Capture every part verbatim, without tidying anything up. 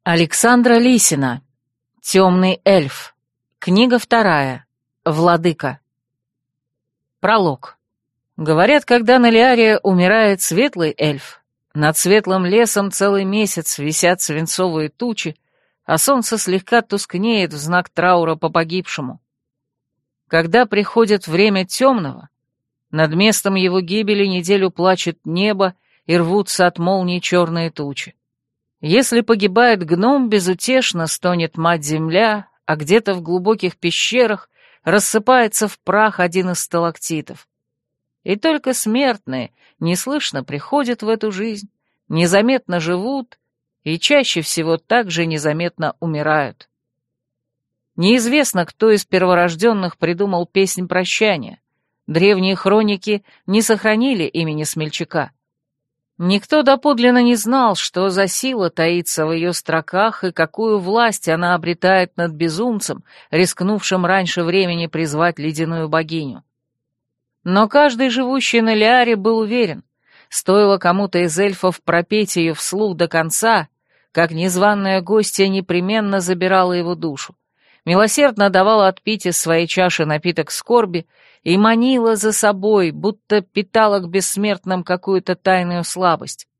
Александра Лисина. Темный эльф. Книга вторая. Владыка. Пролог. Говорят, когда на Лиаре умирает светлый эльф, над светлым лесом целый месяц висят свинцовые тучи, а солнце слегка тускнеет в знак траура по погибшему. Когда приходит время темного, над местом его гибели неделю плачет небо и рвутся от молний черные тучи. Если погибает гном, безутешно стонет мать-земля, а где-то в глубоких пещерах рассыпается в прах один из сталактитов. И только смертные неслышно приходят в эту жизнь, незаметно живут и чаще всего также незаметно умирают. Неизвестно, кто из перворожденных придумал песнь прощания. Древние хроники не сохранили имени смельчака. Никто доподлинно не знал, что за сила таится в ее строках и какую власть она обретает над безумцем, рискнувшим раньше времени призвать ледяную богиню. Но каждый живущий на Лиаре был уверен, стоило кому-то из эльфов пропеть ее вслух до конца, как незваная гостья непременно забирала его душу, милосердно давала отпить из своей чаши напиток скорби и манила за собой, будто питала к бессмертным какую-то тайную слабость.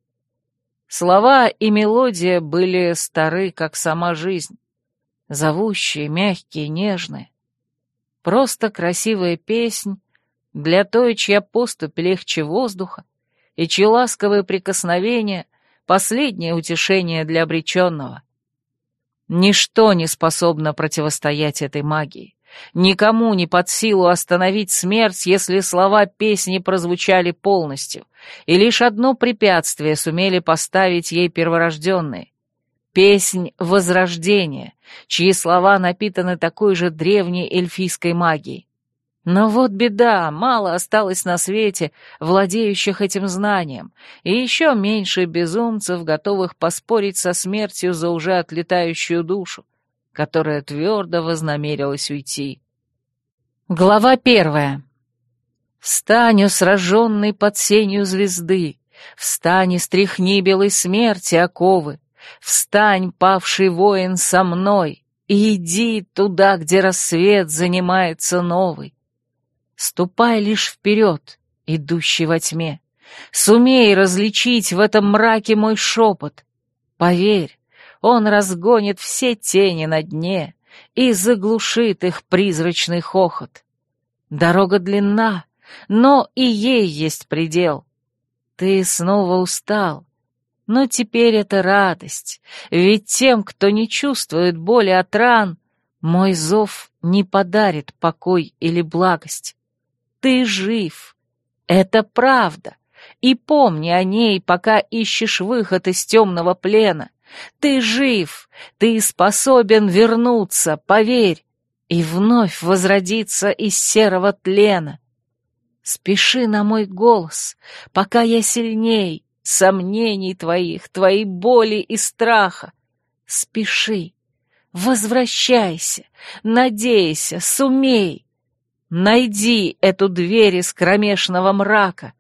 Слова и мелодия были стары, как сама жизнь, зовущие, мягкие, нежные. Просто красивая песнь для той, чья поступь легче воздуха, и чьи ласковые прикосновения — последнее утешение для обреченного. Ничто не способно противостоять этой магии. Никому не под силу остановить смерть, если слова песни прозвучали полностью, и лишь одно препятствие сумели поставить ей перворожденные — песнь возрождения, чьи слова напитаны такой же древней эльфийской магией. Но вот беда, мало осталось на свете владеющих этим знанием, и еще меньше безумцев, готовых поспорить со смертью за уже отлетающую душу, которая твердо вознамерилась уйти. Глава первая. «Встань, о сраженный под сенью звезды, встань и стряхни белой смерти оковы, встань, павший воин, со мной, и иди туда, где рассвет занимается новый. Ступай лишь вперед, идущий во тьме, сумей различить в этом мраке мой шепот. Поверь, он разгонит все тени на дне и заглушит их призрачный хохот. Дорога длинна, но и ей есть предел. Ты снова устал, но теперь это радость, ведь тем, кто не чувствует боли от ран, мой зов не подарит покой или благость. Ты жив, это правда, и помни о ней, пока ищешь выход из темного плена. Ты жив, ты способен вернуться, поверь, и вновь возродиться из серого тлена. Спеши на мой голос, пока я сильней сомнений твоих, твоей боли и страха. Спеши, возвращайся, надейся, сумей. Найди эту дверь из кромешного мрака.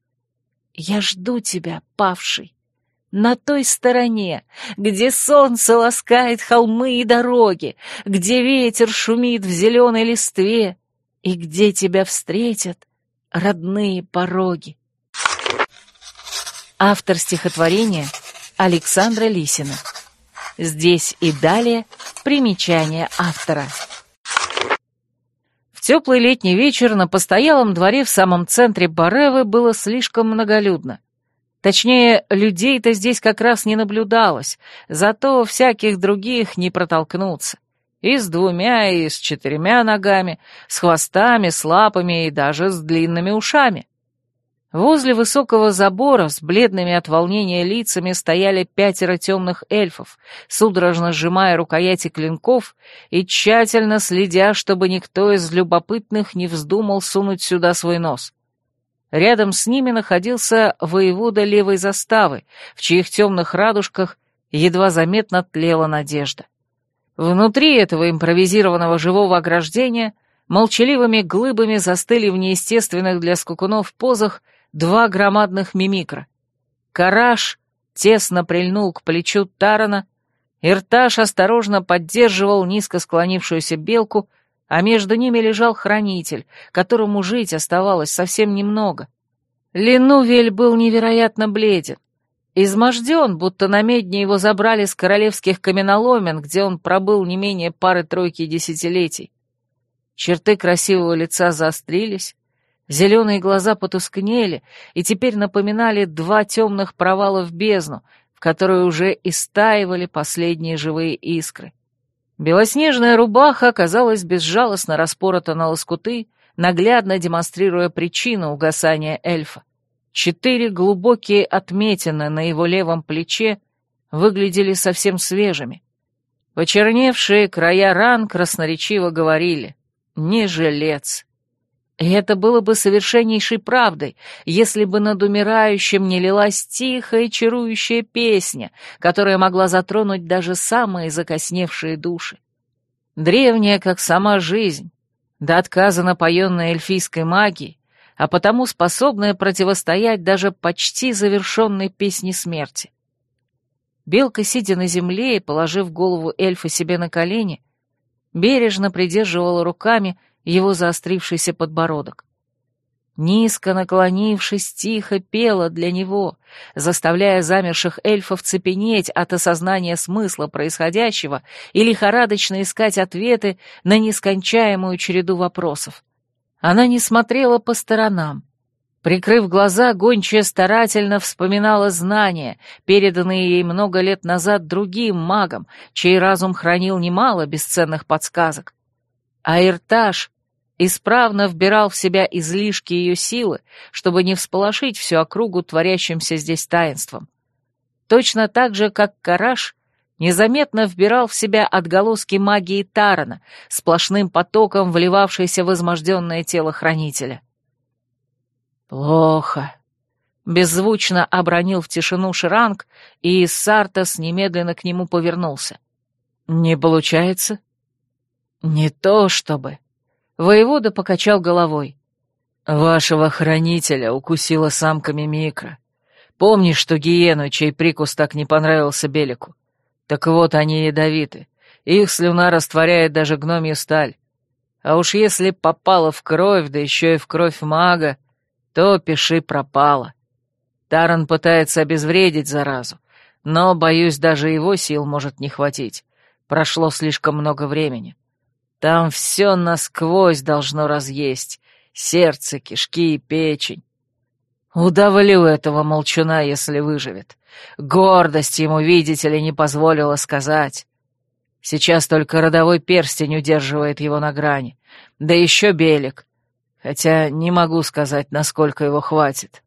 Я жду тебя, павший, на той стороне, где солнце ласкает холмы и дороги, где ветер шумит в зеленой листве и где тебя встретят родные пороги. Автор стихотворения Александра Лисина. Здесь и далее примечание автора. В теплый летний вечер на постоялом дворе в самом центре Баревы было слишком многолюдно. Точнее, людей-то здесь как раз не наблюдалось, зато всяких других не протолкнуться. И с двумя, и с четырьмя ногами, с хвостами, с лапами и даже с длинными ушами. Возле высокого забора с бледными от волнения лицами стояли пятеро темных эльфов, судорожно сжимая рукояти клинков и тщательно следя, чтобы никто из любопытных не вздумал сунуть сюда свой нос. Рядом с ними находился воевода левой заставы, в чьих темных радужках едва заметно тлела надежда. Внутри этого импровизированного живого ограждения молчаливыми глыбами застыли в неестественных для скакунов позах два громадных мимикра. Караш тесно прильнул к плечу Тарана, Ирташ осторожно поддерживал низко склонившуюся белку, а между ними лежал хранитель, которому жить оставалось совсем немного. Ленувель был невероятно бледен. Изможден, будто на медне его забрали с королевских каменоломен, где он пробыл не менее пары-тройки десятилетий. Черты красивого лица заострились, зеленые глаза потускнели и теперь напоминали два темных провала в бездну, в которой уже истаивали последние живые искры. Белоснежная рубаха оказалась безжалостно распорота на лоскуты, наглядно демонстрируя причину угасания эльфа. Четыре глубокие отметины на его левом плече выглядели совсем свежими. Почерневшие края ран красноречиво говорили: «Не жилец». И это было бы совершеннейшей правдой, если бы над умирающим не лилась тихая и чарующая песня, которая могла затронуть даже самые закосневшие души. Древняя, как сама жизнь, до отказа напоенная эльфийской магией, а потому способная противостоять даже почти завершенной песне смерти. Белка, сидя на земле и положив голову эльфа себе на колени, бережно придерживала руками его заострившийся подбородок. Низко наклонившись, тихо пела для него, заставляя замерших эльфов цепенеть от осознания смысла происходящего и лихорадочно искать ответы на нескончаемую череду вопросов. Она не смотрела по сторонам. Прикрыв глаза, гончая старательно вспоминала знания, переданные ей много лет назад другим магам, чей разум хранил немало бесценных подсказок. А Ирташ исправно вбирал в себя излишки ее силы, чтобы не всполошить всю округу творящимся здесь таинством. Точно так же, как Караш незаметно вбирал в себя отголоски магии Тарана, сплошным потоком вливавшейся в изможденное тело хранителя. «Плохо», — беззвучно обронил в тишину Шранг, и Сартас немедленно к нему повернулся. «Не получается?» «Не то чтобы...» — воевода покачал головой. «Вашего хранителя укусила самка Мимикра. Помнишь ту гиену, чей прикус так не понравился Белику? Так вот, они ядовиты. Их слюна растворяет даже гномью сталь. А уж если попала в кровь, да еще и в кровь мага, то пиши пропало. Таран пытается обезвредить заразу, но, боюсь, даже его сил может не хватить. Прошло слишком много времени. Там все насквозь должно разъесть. Сердце, кишки и печень. Удавлю этого молчуна, если выживет. Гордость ему, видите ли, не позволила сказать. Сейчас только родовой перстень удерживает его на грани. Да еще Белик. Хотя не могу сказать, насколько его хватит.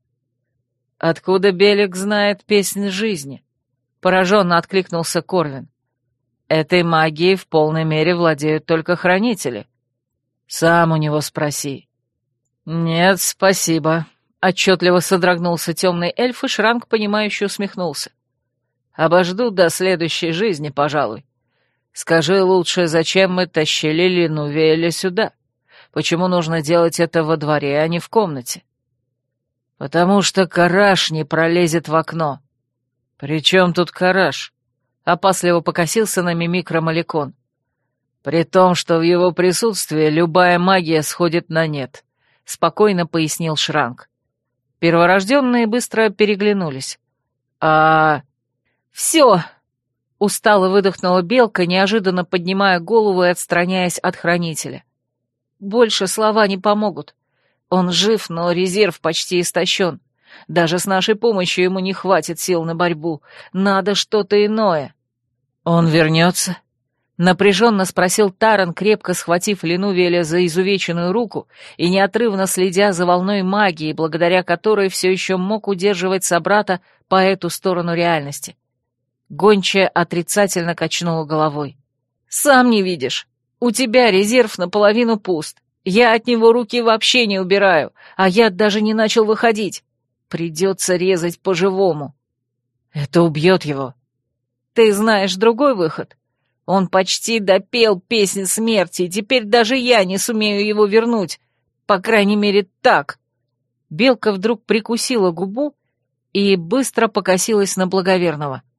«Откуда Белик знает песнь жизни?» — пораженно откликнулся Корвин. «Этой магией в полной мере владеют только хранители. Сам у него спроси». «Нет, спасибо», — отчетливо содрогнулся темный эльф, и Шранг, понимающе усмехнулся. «Обожду до следующей жизни, пожалуй. Скажи лучше, зачем мы тащили Ленувеля сюда? Почему нужно делать это во дворе, а не в комнате?» «Потому что Караш не пролезет в окно». «При чем тут Караш?» — опасливо покосился на Мимикра Маликон. «При том, что в его присутствии любая магия сходит на нет», — спокойно пояснил Шранг. Перворожденные быстро переглянулись. «А...» «Все!» — устало выдохнула Белка, неожиданно поднимая голову и отстраняясь от хранителя. «Больше слова не помогут. Он жив, но резерв почти истощен. Даже с нашей помощью ему не хватит сил на борьбу. Надо что-то иное». «Он вернется?» — напряженно спросил Таран, крепко схватив Ленувеля за изувеченную руку и неотрывно следя за волной магии, благодаря которой все еще мог удерживать собрата по эту сторону реальности. Гончая отрицательно качнула головой. «Сам не видишь. У тебя резерв наполовину пуст. Я от него руки вообще не убираю, а яд даже не начал выходить. Придется резать по-живому». «Это убьет его». «Ты знаешь другой выход? Он почти допел песнь смерти, и теперь даже я не сумею его вернуть. По крайней мере, так». Белка вдруг прикусила губу и быстро покосилась на благоверного.